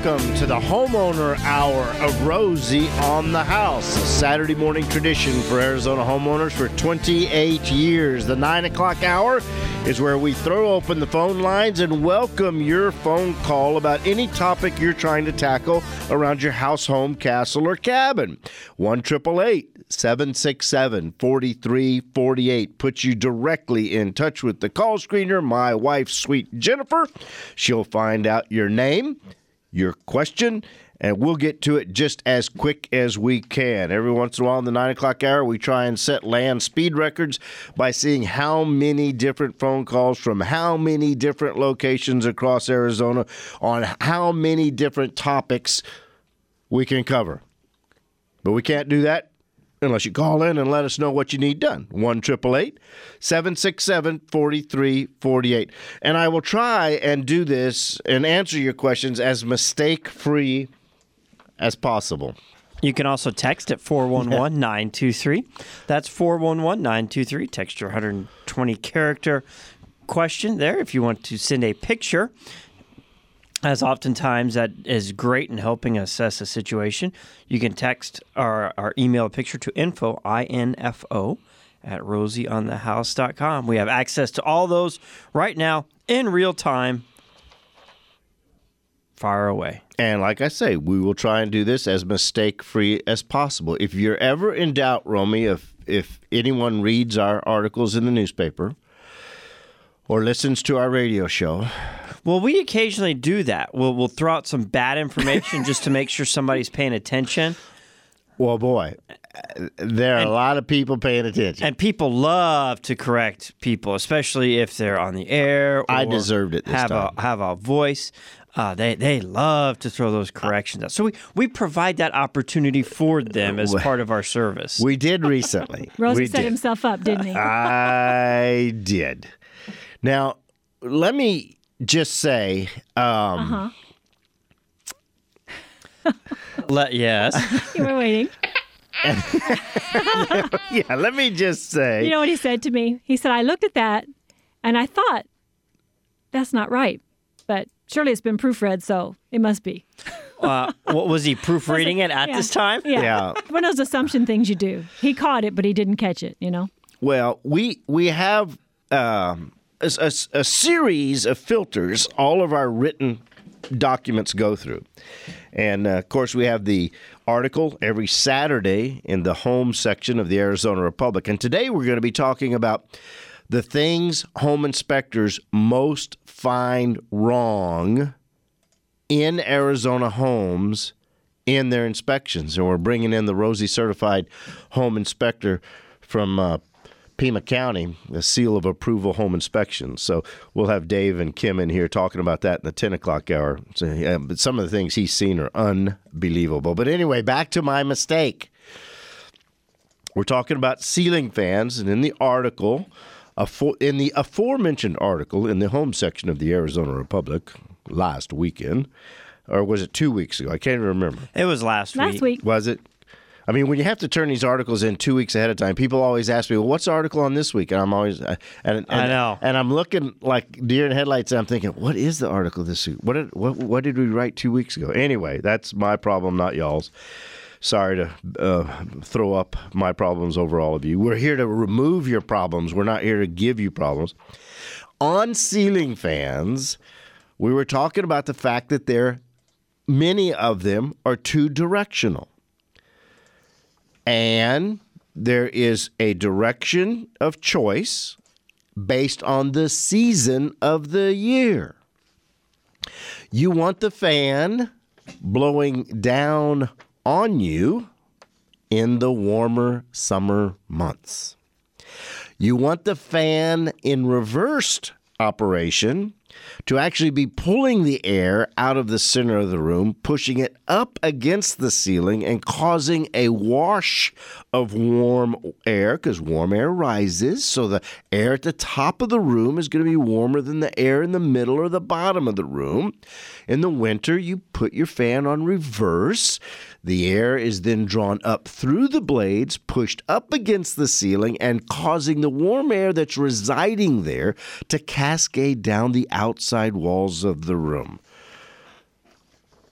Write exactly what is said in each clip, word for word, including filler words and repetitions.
welcome to the Homeowner Hour of Rosie on the House, a Saturday morning tradition for Arizona homeowners for twenty-eight years. The nine o'clock hour is where we throw open the phone lines and welcome your phone call about any topic you're trying to tackle around your house, home, castle, or cabin. one eight eight eight, seven six seven, four three four eight puts you directly in touch with the call screener, my wife, sweet Jennifer. She'll find out your name, your question, and we'll get to it just as quick as we can. Every once in a while in the nine o'clock hour, we try and set land speed records by seeing how many different phone calls from how many different locations across Arizona on how many different topics we can cover. But we can't do that unless you call in and let us know what you need done. one eight eight eight, seven six seven, four three four eight. And I will try and do this and answer your questions as mistake-free as possible. You can also text at four one one, nine two three. That's four one one, nine two three. Text your one hundred twenty character question there if you want to send a picture. As oftentimes that is great in helping assess a situation. You can text or, or email a picture to info, I N F O, at rosie on the house dot com. We have access to all those right now in real time. Fire away. And like I say, we will try and do this as mistake-free as possible. If you're ever in doubt, Romy, if, if anyone reads our articles in the newspaper or listens to our radio show... Well, we occasionally do that. We'll we'll throw out some bad information just to make sure somebody's paying attention. Well, boy, there are and, a lot of people paying attention. And people love to correct people, especially if they're on the air. Or I deserved it this have time. A, have a voice. Uh, they they love to throw those corrections out. So we, we provide that opportunity for them as part of our service. We did recently. Rosie we set did. himself up, didn't he? I did. Now, let me... Just say, um, uh-huh. Let, yes. You were waiting. Yeah, let me just say. You know what he said to me? He said, I looked at that and I thought, that's not right. But surely it's been proofread, so it must be. uh, what was he proofreading it at yeah. this time? Yeah. yeah. One of those assumption things you do. He caught it, but he didn't catch it, you know? Well, we, we have... Um, A, a, a series of filters all of our written documents go through. And, uh, of course, we have the article every Saturday in the home section of the Arizona Republic. And today we're going to be talking about the things home inspectors most find wrong in Arizona homes in their inspections. And we're bringing in the Rosie Certified Home Inspector from uh Pima County, a seal of approval home inspection. So we'll have Dave and Kim in here talking about that in the ten o'clock hour. So, yeah, but some of the things he's seen are unbelievable. But anyway, back to my mistake. We're talking about ceiling fans, and in the article, in the aforementioned article in the home section of the Arizona Republic last weekend, or was it two weeks ago? I can't even remember. It was last, last week. week. Was it? I mean, when you have to turn these articles in two weeks ahead of time, people always ask me, well, what's the article on this week? And I'm always, uh, and, and, I know. And I'm looking like deer in headlights, and I'm thinking, what is the article this week? What did, what, what did we write two weeks ago? Anyway, that's my problem, not y'all's. Sorry to uh, throw up my problems over all of you. We're here to remove your problems. We're not here to give you problems. On ceiling fans, we were talking about the fact that there, many of them are two-directional. And there is a direction of choice based on the season of the year. You want the fan blowing down on you in the warmer summer months. You want the fan in reversed operation to actually be pulling the air out of the center of the room, pushing it up against the ceiling and causing a wash of warm air, because warm air rises, so the air at the top of the room is going to be warmer than the air in the middle or the bottom of the room. In the winter, you put your fan on reverse. The air is then drawn up through the blades, pushed up against the ceiling, and causing the warm air that's residing there to cascade down the outside walls of the room.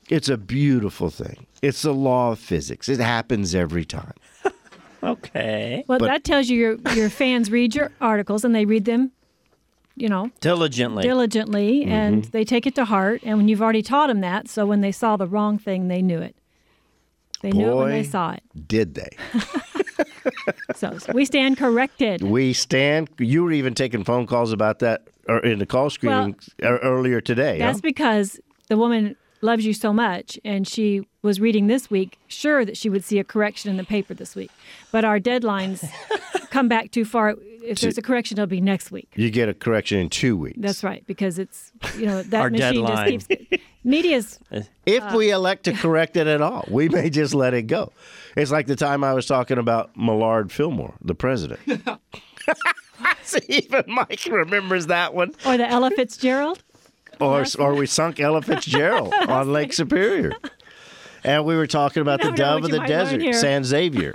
It's a beautiful thing. It's the law of physics. It happens every time. Okay. Well, But- that tells you your, your fans read your articles and they read them, you know, Diligently. diligently, and they take it to heart. And when you've already taught them that, so when they saw the wrong thing, they knew it. They knew it when they Boy. saw it. Did they? So we stand corrected. We stand. You were even taking phone calls about that or in the call screening ear- earlier today. That's huh? because the woman loves you so much, and she was reading this week, sure that she would see a correction in the paper this week. But our deadlines come back too far. If there's a correction, it'll be next week. You get a correction in two weeks. That's right, because it's, you know, that Our machine deadline. just keeps. Media's. If Uh, we elect to correct it at all, we may just let it go. It's like the time I was talking about Millard Fillmore, the president. See, even Mike remembers that one. Or the Ella Fitzgerald. Or, or we sunk Ella Fitzgerald on Lake Superior. And we were talking about the never know dove what of you the might learn desert, here. San Xavier,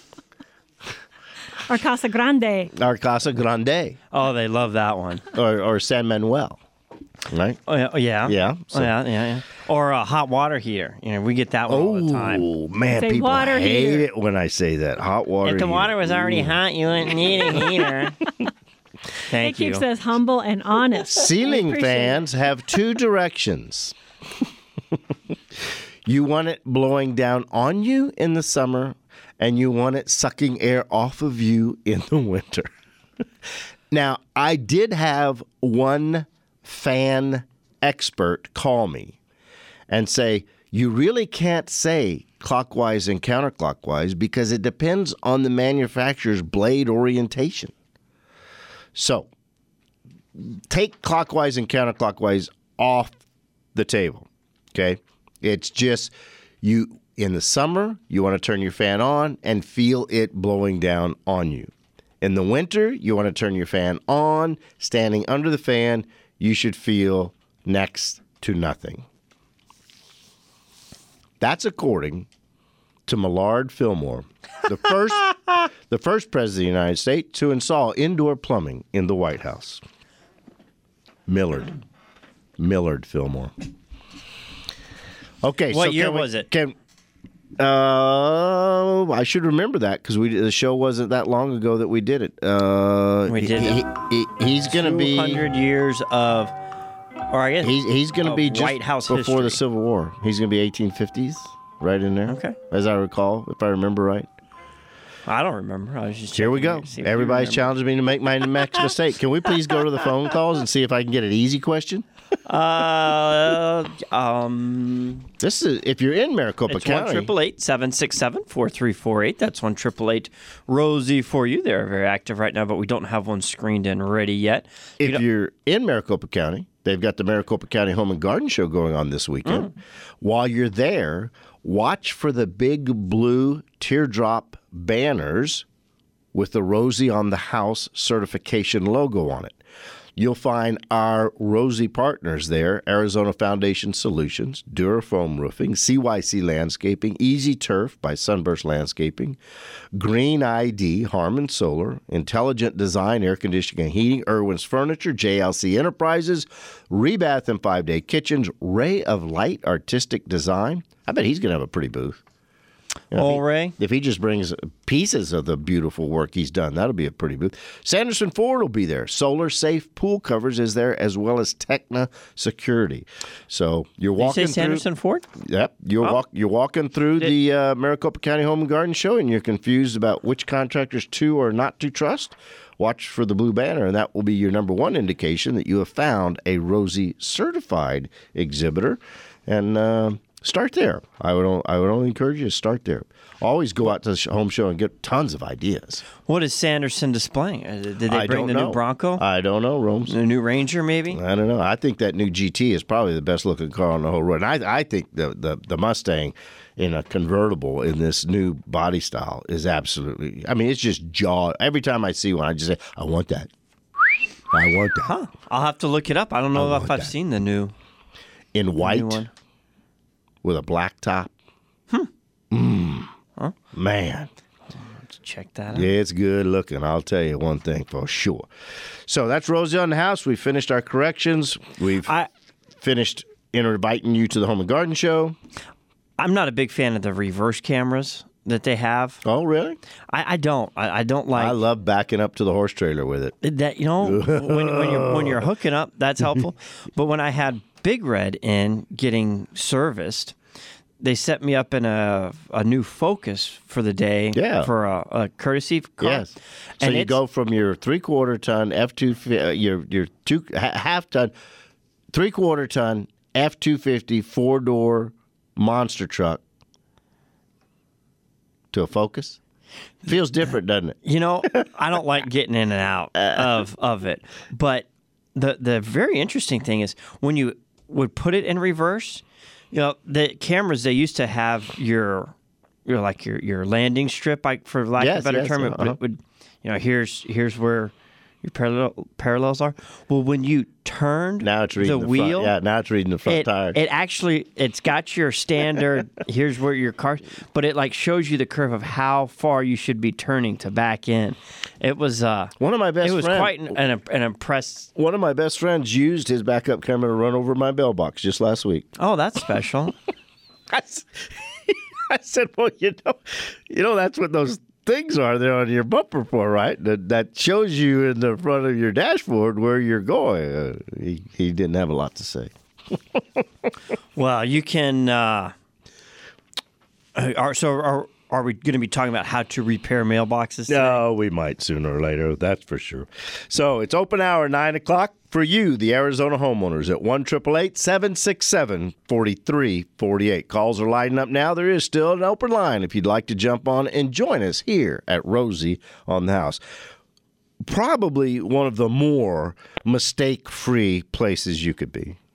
Or Casa Grande. our Casa Grande, Oh, they love that one. or, or San Manuel, right? Oh, yeah. Oh, yeah. Yeah, Oh, so- yeah, yeah, yeah. Or a hot water heater. You know, we get that one all the time. Oh, man, Say people water hate heater. it when I say that. Hot water. If the heater. water was already Ooh. hot, you wouldn't need a heater. It Thank you. keeps us humble and honest. Ceiling Appreciate it. fans have two directions. You want it blowing down on you in the summer, and you want it sucking air off of you in the winter. Now, I did have one fan expert call me and say, you really can't say clockwise and counterclockwise because it depends on the manufacturer's blade orientation. So, take clockwise and counterclockwise off the table, okay? It's just you, in the summer, you want to turn your fan on and feel it blowing down on you. In the winter, you want to turn your fan on, standing under the fan, you should feel next to nothing. That's according to Millard Fillmore, the first the first president of the United States to install indoor plumbing in the White House. Millard. Millard Fillmore. Okay, What so year can we- was it? Can uh, I should remember that because we the show wasn't that long ago that we did it. Uh, We did he, it. he- he- he's going to be two hundred years of, or I guess he's he's going to of be just White House before the history. Civil War. He's going to be eighteen fifties, right in there. Okay. as I recall, if I remember right. I don't remember. I was just Here we checking go. to see if you Everybody's remember. challenging me to make my next mistake. Can we please go to the phone calls and see if I can get an easy question? Uh, um, This is if you're in Maricopa it's one County. triple eight seven six seven four three four eight. That's one triple eight Rosie for you. They're very active right now, but we don't have one screened and ready yet. You If don't- you're in Maricopa County, they've got the Maricopa County Home and Garden Show going on this weekend. While you're there, watch for the big blue teardrop banners with the Rosie on the House certification logo on it. You'll find our Rosie partners there, Arizona Foundation Solutions, Durafoam Roofing, C Y C Landscaping, Easy Turf by Sunburst Landscaping, Green I D, Harmon Solar, Intelligent Design, Air Conditioning and Heating, Irwin's Furniture, J L C Enterprises, Rebath and Five Day Kitchens, Ray of Light Artistic Design. I bet he's going to have a pretty booth. You know, if Oh, he- Ray? If he just brings pieces of the beautiful work he's done, that'll be a pretty booth. Sanderson Ford will be there. Solar Safe Pool Covers is there, as well as Techna Security. So you're Did you walking say Sanderson Ford? through. Yep, you're Oh. walk. You're walking through Did- the uh, Maricopa County Home and Garden Show, and you're confused about which contractors to or not to trust. Watch for the blue banner, and that will be your number one indication that you have found a Rosie certified exhibitor. And uh, start there. I would. o- I would only encourage you to start there. Always go out to the sh- home show and get tons of ideas. What is Sanderson displaying? Uh, Did they I bring don't the know. new Bronco? I don't know, Rome's. the new Ranger, maybe? I don't know. I think that new G T is probably the best looking car on the whole road. And I, I think the, the, the Mustang in a convertible in this new body style is absolutely, I mean, it's just jaw. Every time I see one, I just say, I want that. I want that. Huh. I'll have to look it up. I don't know I if want I've that. seen the new, In new white one. with a black top. Hmm. Mm. Man. Let's check that out. Yeah, it's good looking. I'll tell you one thing for sure. So that's Rosie on the House. We finished our corrections. We've I finished inviting you to the Home and Garden Show. I'm not a big fan of the reverse cameras that they have. Oh, really? I, I don't. I, I don't like. I love backing up to the horse trailer with it. That you know, when, when you're when you're hooking up, that's helpful. But when I had Big Red in getting serviced, they set me up in a a new Focus for the day. Yeah. For a, a courtesy car. Yes. So And you it's- go from your three quarter ton F two uh, your your two ha- half ton, three quarter ton F two fifty four door monster truck to a Focus. Feels different, doesn't it? You know, I don't like getting in and out of of it. But the the very interesting thing is when you would put it in reverse, you know, the cameras they used to have your your like your your landing strip, like for lack Yes, of a better yes, term, it, uh-huh. it would you know, here's here's where your parallel parallels are. Well, when you turned Now it's reading the, the, wheel, front. Yeah, now it's reading the front it, tire. it actually it's got your standard here's where your car, but it like shows you the curve of how far you should be turning to back in. It was uh One of my best it was friend- quite an, an, an impress. One of my best friends used his backup camera to run over my bell box just last week. Oh, that's special. I s- I said, well, you know, you know that's what those things are there on your bumper for, right? That that shows you in the front of your dashboard where you're going. Uh, he he didn't have a lot to say. Well, you can. Uh, are, so are are we going to be talking about how to repair mailboxes today? No, we might sooner or later, that's for sure. So it's open hour, nine o'clock for you, the Arizona homeowners, at one eight eight eight, seven six seven, four three four eight. Calls are lighting up now. There is still an open line if you'd like to jump on and join us here at Rosie on the House. Probably one of the more mistake-free places you could be.